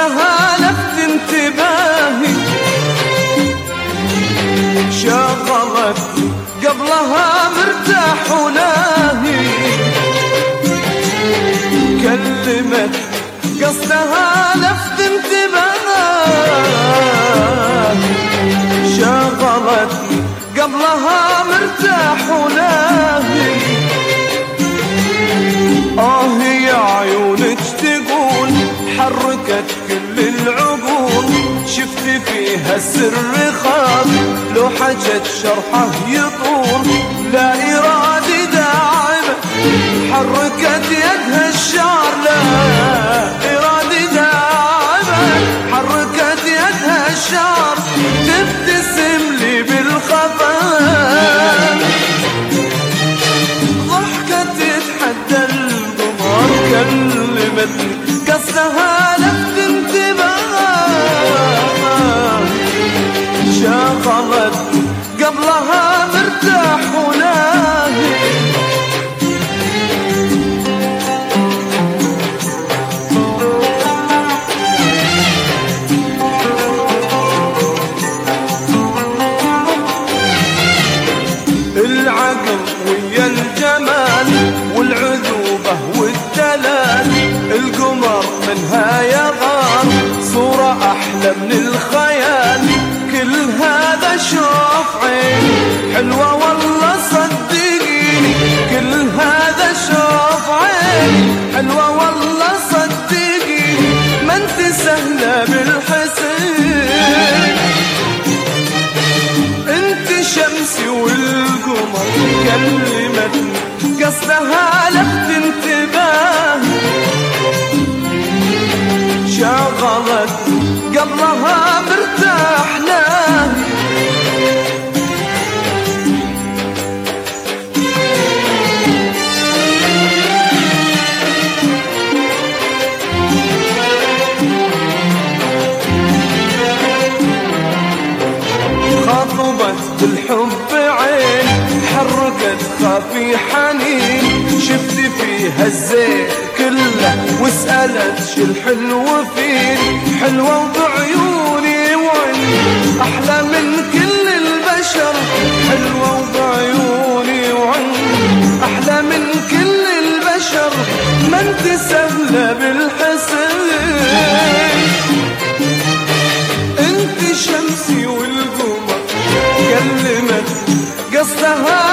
قصدها لفت انتباهي، شغلت قبلها مرتاح وناهي، كلمت قصدها لفت انتباهي، شغلت قبلها مرتاح وناهي. يا عيونك تقول حركت كل العقول، شفت فيها السر خاف لو حجت شرحه يطول، لا إرادة داعمة حركت يدها الشعر، لا إرادة داعمة حركت يدها الشعر، تبتسم لي بالخفاء، ضحكت تتحدى القمر، كلمتني قصدها لفت انتباه، شغلت قبلها مرتاح وناهي. العقل ويا الجمال والعذوبة والدلال، القمر منها يغار صورة أحلى من الخيال، كل هذا شوف عين حلوة والله صدقيني، كل هذا شوف عين حلوة والله صدقيني، ما انت سهلة بالحسين، انت شمسي والقمر، كلمتني قصدها لفت انتباه، شغلت قبلها مرتاح ناهي. خاطبت بالحب عين حركت خافي حنين، شفت فيها الزين كله وسألت شو الحلو فين، حلوة وبعيوني وعين أحلى من كل البشر، حلوة وبعيوني وعين أحلى من كل البشر، ما انت سهلة بالحسين، انت شمسي والقمر، كلمت قصدها